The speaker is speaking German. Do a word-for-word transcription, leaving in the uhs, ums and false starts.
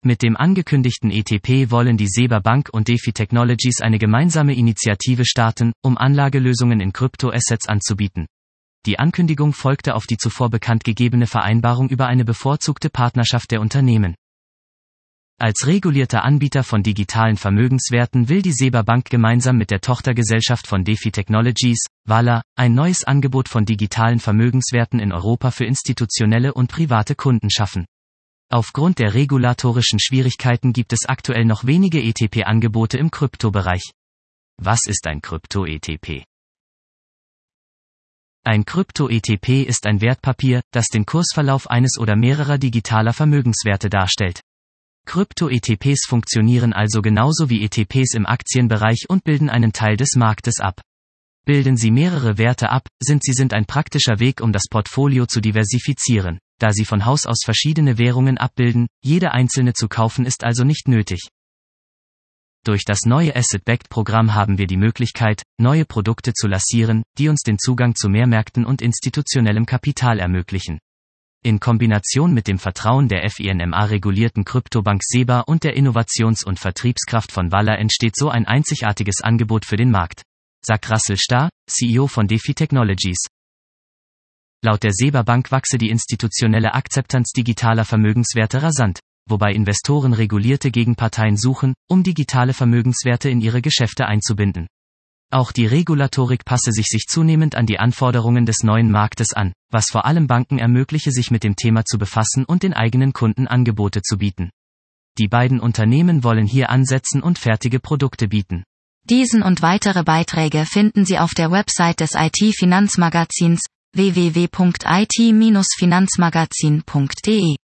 Mit dem angekündigten E T P wollen die SEBA Bank und DeFi Technologies eine gemeinsame Initiative starten, um Anlagelösungen in Kryptoassets anzubieten. Die Ankündigung folgte auf die zuvor bekanntgegebene Vereinbarung über eine bevorzugte Partnerschaft der Unternehmen. Als regulierter Anbieter von digitalen Vermögenswerten will die SEBA Bank gemeinsam mit der Tochtergesellschaft von DeFi Technologies, Valla, ein neues Angebot von digitalen Vermögenswerten in Europa für institutionelle und private Kunden schaffen. Aufgrund der regulatorischen Schwierigkeiten gibt es aktuell noch wenige E T P-Angebote im Kryptobereich. Was ist ein Krypto-E T P? Ein Krypto-E T P ist ein Wertpapier, das den Kursverlauf eines oder mehrerer digitaler Vermögenswerte darstellt. Krypto-E T Ps funktionieren also genauso wie E T Ps im Aktienbereich und bilden einen Teil des Marktes ab. Bilden sie mehrere Werte ab, sind sie sind ein praktischer Weg, um das Portfolio zu diversifizieren. Da sie von Haus aus verschiedene Währungen abbilden, jede einzelne zu kaufen ist also nicht nötig. Durch das neue Asset-Backed-Programm haben wir die Möglichkeit, neue Produkte zu lancieren, die uns den Zugang zu mehr Märkten und institutionellem Kapital ermöglichen. In Kombination mit dem Vertrauen der FINMA-regulierten Kryptobank SEBA und der Innovations- und Vertriebskraft von Valla entsteht so ein einzigartiges Angebot für den Markt, sagt Russell Starr, C E O von DeFi Technologies. Laut der SEBA Bank wachse die institutionelle Akzeptanz digitaler Vermögenswerte rasant, wobei Investoren regulierte Gegenparteien suchen, um digitale Vermögenswerte in ihre Geschäfte einzubinden. Auch die Regulatorik passe sich sich zunehmend an die Anforderungen des neuen Marktes an, was vor allem Banken ermögliche, sich mit dem Thema zu befassen und den eigenen Kunden Angebote zu bieten. Die beiden Unternehmen wollen hier ansetzen und fertige Produkte bieten. Diesen und weitere Beiträge finden Sie auf der Website des I T-Finanzmagazins w w w punkt i t Bindestrich finanzmagazin punkt d e.